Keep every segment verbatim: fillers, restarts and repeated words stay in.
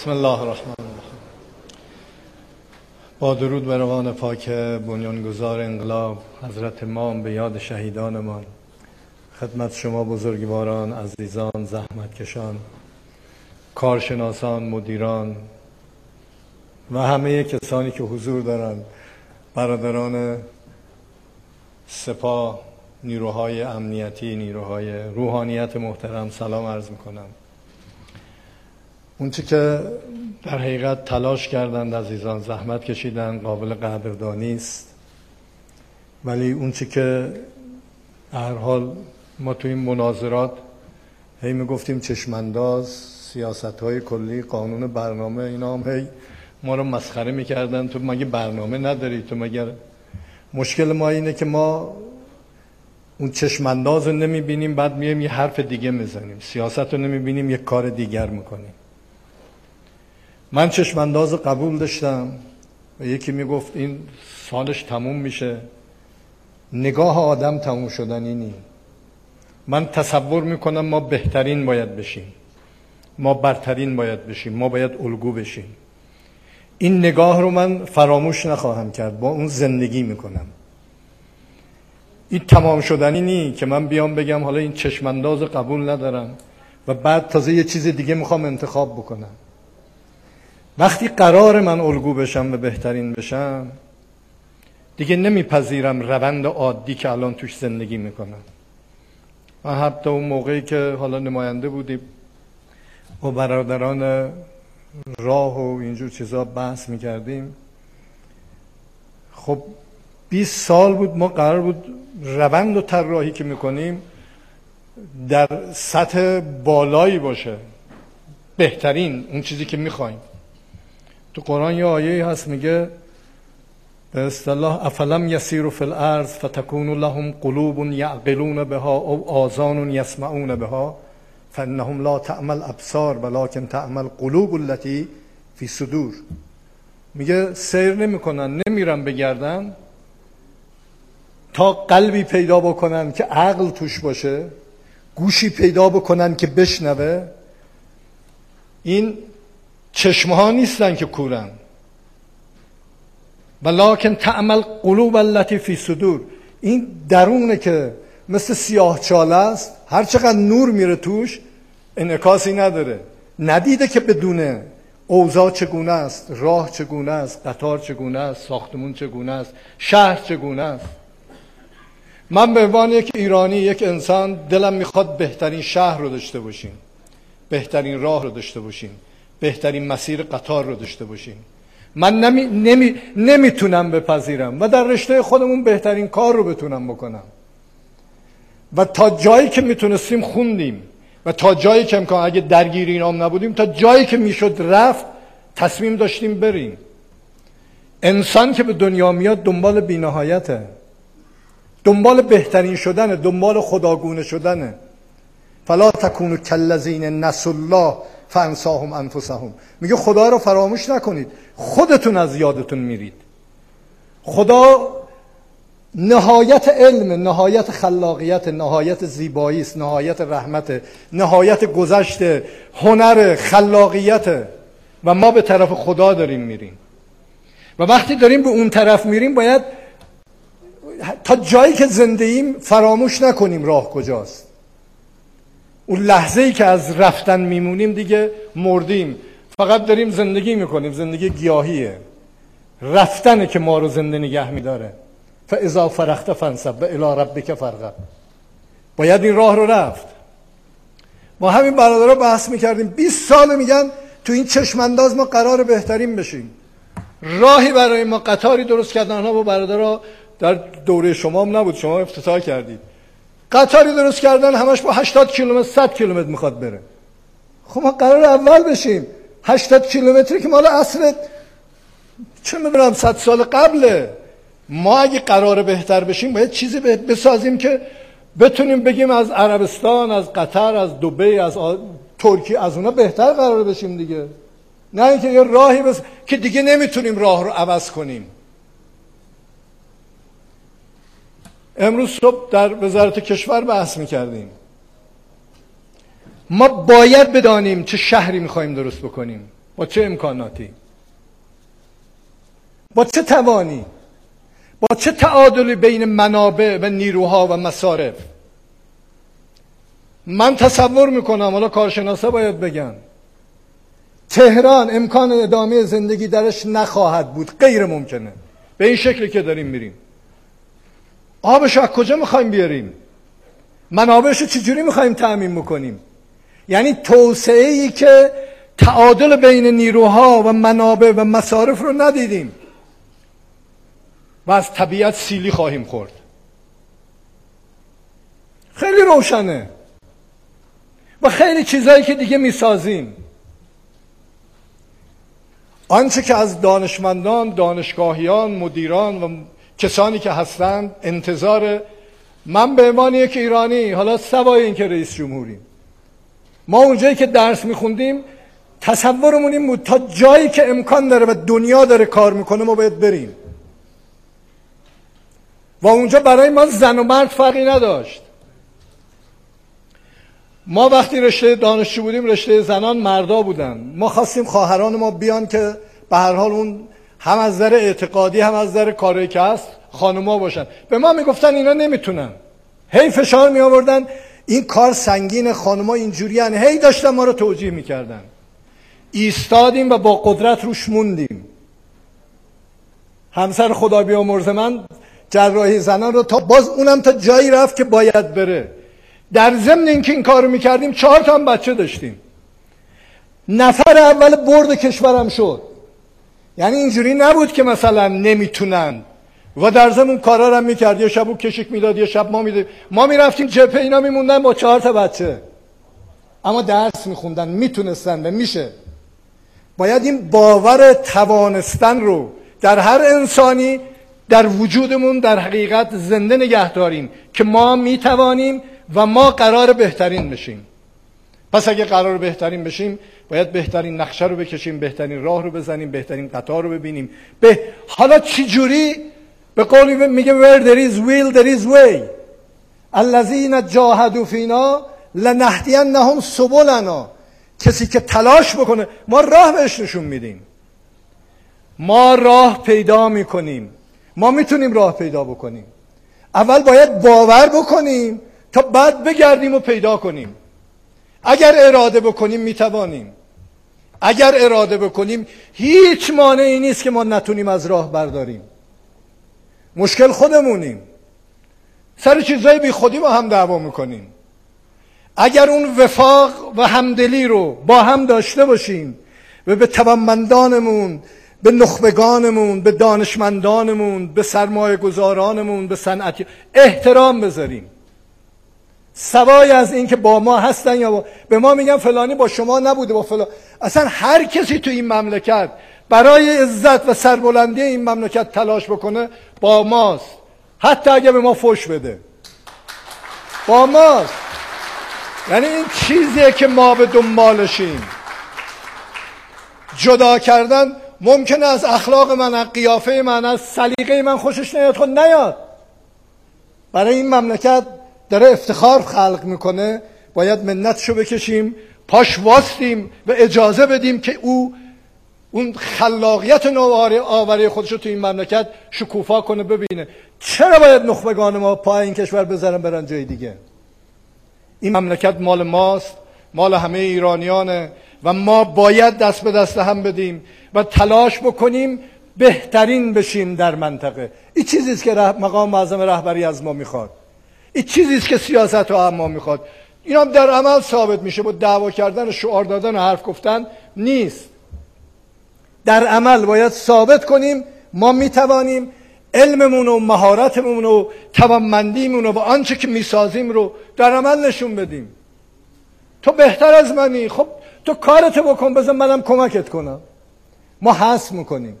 بسم الله الرحمن الرحیم. با درود بر روان پاک بنیانگذار انقلاب حضرت امام به یاد شهیدانمان، خدمت شما بزرگواران، عزیزان، زحمتکشان، کارشناسان، مدیران و همه کسانی که حضور دارند، برادران سپاه، نیروهای امنیتی، نیروهای روحانیت محترم، سلام عرض میکنم. اون چی که در حقیقت تلاش کردند عزیزان، زحمت کشیدن، قابل قدردانی است، ولی اون چی که هر حال ما توی این مناظرات هی میگفتیم چشمانداز، سیاست‌های کلی، قانون، برنامه، اینا هم هی ما رو مسخره میکردن. تو مگه برنامه نداری؟ تو مگر؟ مشکل ما اینه که ما اون چشمانداز رو نمیبینیم، بعد میایم یه حرف دیگه میزنیم. سیاست رو نمیبینیم، یه کار دیگر میکنیم. من چشمانداز قبول داشتم و یکی میگفت این سالش تموم میشه. نگاه آدم تموم شدنی نی. من تصور میکنم ما بهترین باید بشیم، ما برترین باید بشیم، ما باید الگو بشیم. این نگاه رو من فراموش نخواهم کرد، با اون زندگی میکنم. این تمام شدنی نی که من بیام بگم حالا این چشمانداز قبول ندارم و بعد تازه یه چیز دیگه میخوام انتخاب بکنم. وقتی قرار من الگو بشم و بهترین بشم، دیگه نمیپذیرم روند عادی که الان توش زندگی میکنم. من حتی اون موقعی که حالا نماینده بودیم با برادران راه و اینجور چیزا بحث میکردیم، خب بیست سال بود ما قرار بود روند و طراحی که میکنیم در سطح بالایی باشه، بهترین، اون چیزی که میخوایم. تو قرآن یه آیه هست میگه به اصطلاح افلم یسیروا فی الارض فتکون لهم قلوب یعقلون بها او آذان یسمعون بها فانهم لا تعمى الابصار ولکن تعمى القلوب التي فی صدور. میگه سیر نمیکنن، نمیرن بگردن تا قلبی پیدا بکنن که عقل توش باشه، گوشی پیدا بکنن که بشنوه. این چشمه ها نیستن که کورن، ولکن تعمل قلوب التي فی صدور. این درونه که مثل سیاه چاله است، هر چقدر نور میره توش انعکاسی نداره. ندیده که بدونه اوضاع چگونه است، راه چگونه است، قطار چگونه است، ساختمون چگونه است، شهر چگونه است. من به عنوان یک ایرانی، یک انسان، دلم میخواد بهترین شهر رو داشته باشیم، بهترین راه رو داشته باشیم، بهترین مسیر قطار رو داشته باشیم. من نمی، نمی، نمیتونم بپذیرم و در رشته خودمون بهترین کار رو بتونم بکنم و تا جایی که میتونستیم خوندیم و تا جایی که امکان، اگه درگیر اینام نبودیم، تا جایی که میشد رفت تصمیم داشتیم بریم. انسان که به دنیا میاد دنبال بی‌نهایته، دنبال بهترین شدنه، دنبال خداگونه شدنه. فلا تکونوا کالذین نسوا الله فانساهم انفسهم. میگه خدا رو فراموش نکنید، خودتون از یادتون میرید. خدا نهایت علم، نهایت خلاقیت، نهایت زیبایی است، نهایت رحمت، نهایت گذشت، هنر، خلاقیت و ما به طرف خدا داریم میریم. و وقتی داریم به اون طرف میریم باید تا جایی که زنده ایم فراموش نکنیم راه کجاست. اون لحظه ای که از رفتن میمونیم دیگه مردیم، فقط داریم زندگی میکنیم. زندگی گیاهیه، رفتنه که ما رو زنده نگه میداره. فاذا فرغت فانصب و الی ربک فارغب. باید این راه رو رفت. ما همین برادرها بحث میکردیم، بیست سال میگن تو این چشمانداز ما قرار بهترین بشیم. راهی برای ما، قطاری درست کردن. ها با برادرها در دوره شما هم نبود، شما افتتاح کردید. قطاری درست کردن همش با هشتاد کیلومتر صد کیلومتر میخواد بره. خب ما قرار اول بشیم. هشتاد کیلومتری که مال اصل چه میدونم صد سال قبله. ما اگه قرار بهتر بشیم باید چیزی بسازیم که بتونیم بگیم از عربستان، از قطر، از دبی، از آ... ترکیه، از اونا بهتر قرار بشیم دیگه. نه اینکه یه راهی بس که دیگه نمیتونیم راه رو عوض کنیم. امروز صبح در وزارت کشور بحث میکردیم. ما باید بدانیم چه شهری میخوایم درست بکنیم. با چه امکاناتی، با چه توانی، با چه تعادلی بین منابع و نیروها و مصارف. من تصور میکنم، حالا کارشناسا باید بگن، تهران امکان ادامه زندگی درش نخواهد بود، غیر ممکنه به این شکلی که داریم میریم. آبشو از کجا میخوایم بیاریم؟ منابعشو چجوری میخوایم تأمین بکنیم؟ یعنی توسعه ای که تعادل بین نیروها و منابع و مصارف رو ندیدیم و از طبیعت سیلی خواهیم خورد. خیلی روشنه و خیلی چیزایی که دیگه میسازیم. آنچه که از دانشمندان، دانشگاهیان، مدیران و کسانی که هستند انتظار من به عنوان یک ایرانی، حالا سوای این که رئیس جمهوریم، ما اونجایی که درس میخوندیم تصورمون این بود تا جایی که امکان داره و دنیا داره کار میکنه ما باید بریم و اونجا برای ما زن و مرد فرقی نداشت. ما وقتی رشته دانشجو بودیم رشته زنان مردا بودن، ما خواستیم خواهران ما بیان که به هر حال اون هم از نظر اعتقادی هم از نظر کاری که هست خانوما باشن. به ما میگفتن اینا نمیتونن، هی فشار می آوردن این کار سنگین، خانوما اینجوری هن. هی داشتن ما رو توجیه میکردن. ایستادیم و با قدرت روش موندیم. همسر خدا بیامرز من جراحی زنان رو تا باز اونم تا جایی رفت که باید بره. در ضمن اینکه این کارو میکردیم چهار تا هم بچه داشتیم. نفر اول برد کشورم شد. یعنی اینجوری نبود که مثلا نمیتونن و در ضمن اون کارا رو هم میکرد، یا شب او کشیک میداد یا شب ما میداد، ما میرفتیم جبهه اینا میموندن با چهار تا بچه، اما درس میخوندن، میتونستن و میشه. باید این باور توانستن رو در هر انسانی در وجودمون در حقیقت زنده نگه داریم که ما میتوانیم و ما قرار بهترین بشیم. پس اگه قرار بهترین بشیم باید بهترین نقشه رو بکشیم، بهترین راه رو بزنیم، بهترین قطار رو ببینیم. به حالا چی جوری؟ به قولی میگه where there is will there is way. الذین جاهدوا فینا لنهدینهم سبلنا. کسی که تلاش بکنه ما راه بهش نشون میدیم، ما راه پیدا میکنیم، ما میتونیم راه پیدا بکنیم. اول باید باور بکنیم تا بعد بگردیم و پیدا کنیم. اگر اراده بکنیم میتوانیم. اگر اراده بکنیم هیچ مانعی نیست که ما نتونیم از راه برداریم. مشکل خودمونیم، سر چیزای بی خودی با هم دعوا میکنیم. اگر اون وفاق و همدلی رو با هم داشته باشیم و به توانمندانمون، به نخبگانمون، به دانشمندانمون، به سرمایه گذارانمون، به صنعتی احترام بذاریم، سوای از این که با ما هستن یا با... به ما میگن فلانی با شما نبوده با فلان. اصلا هر کسی تو این مملکت برای عزت و سربلندی این مملکت تلاش بکنه با ماست، حتی اگه به ما فوش بده با ماست. یعنی این چیزیه که ما به دنبالشیم. جدا کردن ممکنه از اخلاق من، از قیافه من، از سلیقه من خوشش نیاد، خود نیاد. برای این مملکت داره افتخار خلق میکنه، باید منتشو بکشیم، پاش واستیم و اجازه بدیم که او اون خلاقیت نوآوری خودش رو تو این مملکت شکوفا کنه. ببینه چرا باید نخبگان ما پای این کشور بذارن برن جای دیگه؟ این مملکت مال ماست، مال همه ایرانیانه و ما باید دست به دست هم بدیم و تلاش بکنیم بهترین بشیم در منطقه. این چیزیست که مقام معظم رهبری از ما میخواد، این چیزیست که سیاست رو ما میخواد. این هم در عمل ثابت میشه، با دعوا کردن و شعار دادن و حرف گفتن نیست. در عمل باید ثابت کنیم ما میتوانیم علممون و مهارتمون و توانمندیمون و آنچه که میسازیم رو در عمل نشون بدیم. تو بهتر از منی، خب تو کارت بکن، بذار منم کمکت کنم. ما حس میکنیم.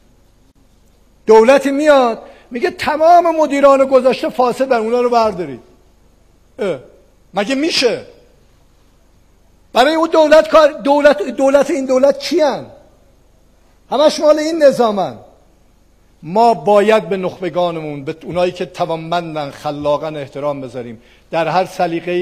دولتی میاد میگه تمام مدیران گذشته فاسدن، اونا رو بردارید. مگه میشه؟ برای اون دولت کار دولت دولت این دولت کیان؟ همش مال این نظامن. ما باید به نخبگانمون، به اونایی که توانمندن، خلاقن احترام بذاریم، در هر سلیقه‌ای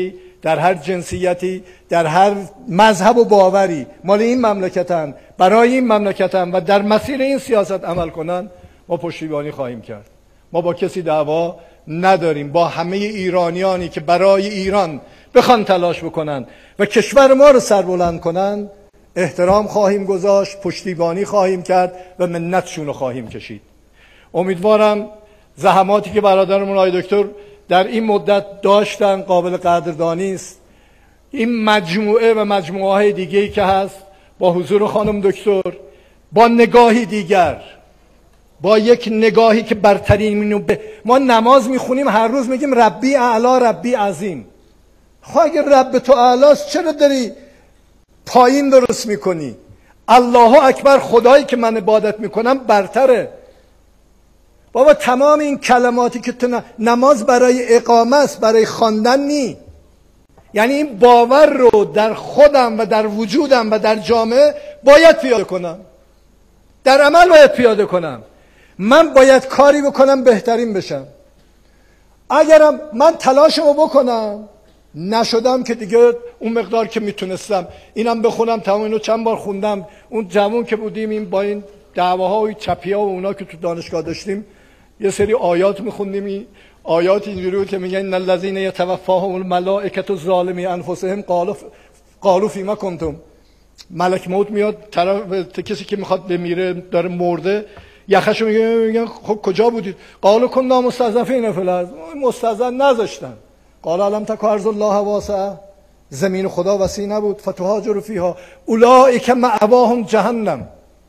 در هر جنسیتی، در هر مذهب و باوری مال این مملکتن، برای این مملکتن و در مسیر این سیاست عمل کنن، ما پشتیبانی خواهیم کرد. ما با کسی دعوا نداریم. با همه ایرانیانی که برای ایران بخوان تلاش بکنن و کشور ما رو سربلند کنن احترام خواهیم گذاشت، پشتیبانی خواهیم کرد و منتشون رو خواهیم کشید. امیدوارم زحماتی که برادرمون آقای دکتر در این مدت داشتن قابل قدردانی است. این مجموعه و مجموعه های دیگه‌ای که هست با حضور خانم دکتر، با نگاهی دیگر، با یک نگاهی که برترین ب... ما نماز میخونیم هر روز میگیم ربی اعلا ربی عظیم. خب اگر رب تو اعلاست چرا داری پایین درست میکنی؟ الله اکبر، خدایی که من عبادت میکنم برتره. بابا تمام این کلماتی که تو نماز برای اقامه است، برای خواندن نی. یعنی این باور رو در خودم و در وجودم و در جامعه باید پیاده کنم، در عمل باید پیاده کنم. من باید کاری بکنم بهترین بشم. اگرم من تلاشمو بکنم نشدم که دیگه اون مقدار که میتونستم اینم بخونم، تمام اینو چند بار خوندم. اون جوون که بودیم این با این دعواها و چپیا و اونا که تو دانشگاه داشتیم یه سری آیات میخوندیم. این آیات اینجوری بود که میگن ان الذين يتوفاهم الملائکه ظالمی انفسهم قالوا قالوا فیما کنتم. ملک موت میاد طرف کسی که میخواد بمیره داره مرده، یخشو میگن خب کجا بودید؟ قالوا كنا مستضعفین فی الارض. مستضعف نذاشتن. قال الم تک ارض الله واسعه، زمین خدا وسیع نبود؟ فتهاجروا فیها اولئک مأواهم جهنم.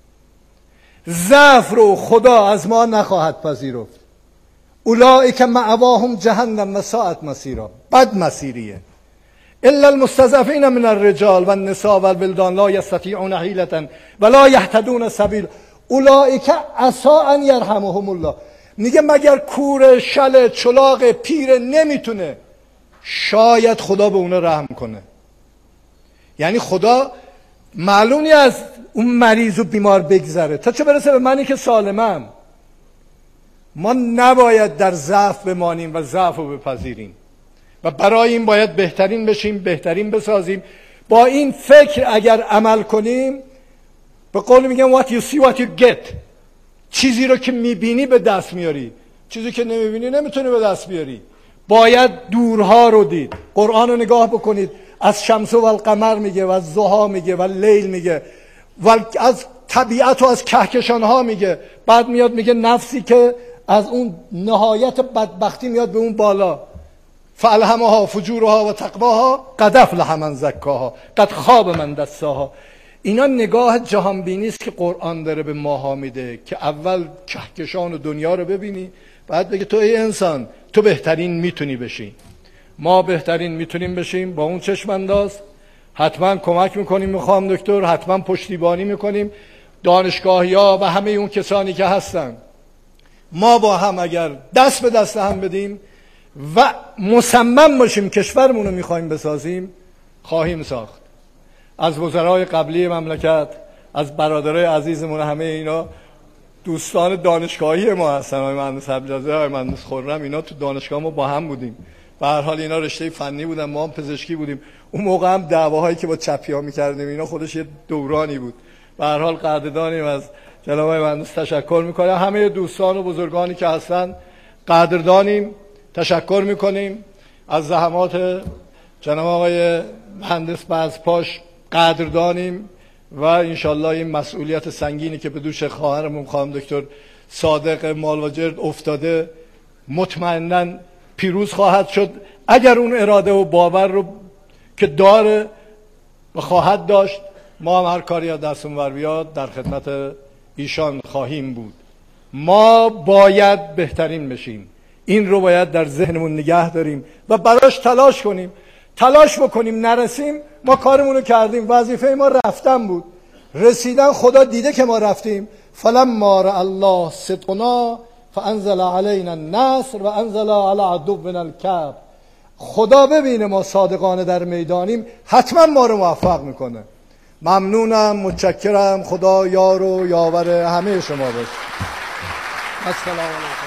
ضعف رو خدا از ما نخواهد پذیرفت. اولئک مأواهم جهنم و ساءت مصیرا. بد مسیریه. الا المستضعفین من الرجال والنساء والولدان لا یستطیعون حیلة ولا یهتدون سبیلا اولئک عسى ان یرحمهم الله. میگه مگر کور، شل، چلاق، پیر نمیتونه، شاید خدا به اونا رحم کنه. یعنی خدا معلومی از اون مریض و بیمار بگذره، تا چه برسه به منی که سالمم. ما نباید در ضعف بمانیم و ضعف رو بپذیریم و برای این باید بهترین بشیم، بهترین بسازیم. با این فکر اگر عمل کنیم، به قول میگم what you see what you get. چیزی رو که میبینی به دست میاری، چیزی که نمیبینی نمیتونی به دست بیاری. باید دورها رو دید. قرآن رو نگاه بکنید، از شمس و القمر میگه و از ضحی میگه و لیل میگه و از طبیعت و از کهکشان ها میگه. بعد میاد میگه نفسی که از اون نهایت بدبختی میاد به اون بالا، فالهمها فجورها و تقواها قد افلح من زکاها قد خاب من دساها. اینا نگاه جهانبینی است که قرآن داره به ماها میده که اول کهکشان و دنیا رو ببینی، بعد بگه تو ای انسان تو بهترین میتونی بشی. ما بهترین میتونیم بشیم با اون چشم انداز. حتما کمک میکنیم میخوام دکتر، حتما پشتیبانی میکنیم دانشگاهیا و همه اون کسانی که هستن. ما با هم اگر دست به دست هم بدیم و مصمم باشیم کشورمون رو میخوایم بسازیم، خواهیم ساخت. از وزرای قبلی مملکت، از برادرای عزیزمون، همه اینا دوستان دانشگاهی ما هستن. آقای مهندس عبدالعزیز، آقای مهندس خرم، اینا تو دانشگاه ما با هم بودیم. به هر حال اینا رشته فنی بودن، ما هم پزشکی بودیم. اون موقع هم دعواهایی که با چپیا می‌کردیم اینا خودش یه دورانی بود. به هر حال قدردانیم از جناب آقای مهندس، تشکر می‌کنم. همه دوستان و بزرگانی که هستن قدردانیم، تشکر می‌کنیم. از زحمات جناب آقای مهندس بزپاش قدردانیم و انشالله این مسئولیت سنگینی که به دوش خواهرمون خانم دکتر صادق مالواجرد افتاده مطمئناً پیروز خواهد شد اگر اون اراده و باور رو که داره و خواهد داشت. ما هم هر کاری از دستمون بر بیاد در خدمت ایشان خواهیم بود. ما باید بهترین بشیم، این رو باید در ذهنمون نگه داریم و براش تلاش کنیم. تلاش بکنیم، نرسیم ما کارمون رو کردیم، وظیفه ما رفتن بود. رسیدن خدا دیده که ما رفتیم. فلما رأى الله صدقنا فانزل علینا النصر و انزل علی عدونا الکبر. خدا ببینه ما صادقانه در میدانیم، حتما ما رو موفق میکنه. ممنونم، متشکرم. خدا یار و یاور همه شما باشه. السلام علیکم.